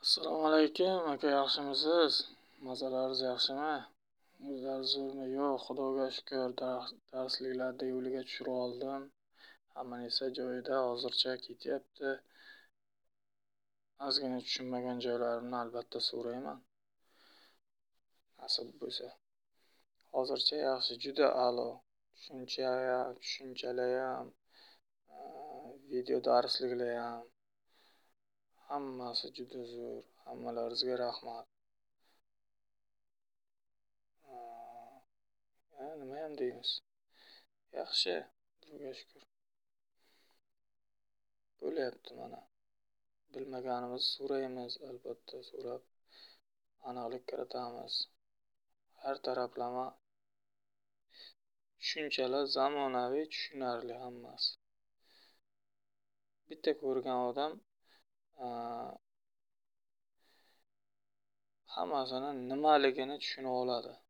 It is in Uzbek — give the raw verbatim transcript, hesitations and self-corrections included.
Assalomu alaykum aka, yaxshimisiz? Mazalaringiz yaxshimi? O'zlari zo'rmi? Yo'q, Xudoga shukr. Darsliklarni yo'liga tushirib oldim. Hamma narsa joyida, hozircha ketyapti. Ozgina tushunmagan joylarimni albatta so'rayman. Nasib bo'lsa. Hozircha yaxshi, juda a'lo. Tushuncha ham, tushunchalar ham, video darsliklar ham hammasi juda zo'r. Hammalaringizga rahmat. Ha, nima ham deymiz? Yaxshi, Xudoga shukr. Bo'lyapti mana. Bilmaganimizni so'raymiz, albatta so'rab aniqlik kiritamiz. Har taraflama tushunchalar zamonaviy, tushunarli hammasi. Bitta ko'rgan odam hammasini nimaligini tushuna oladi.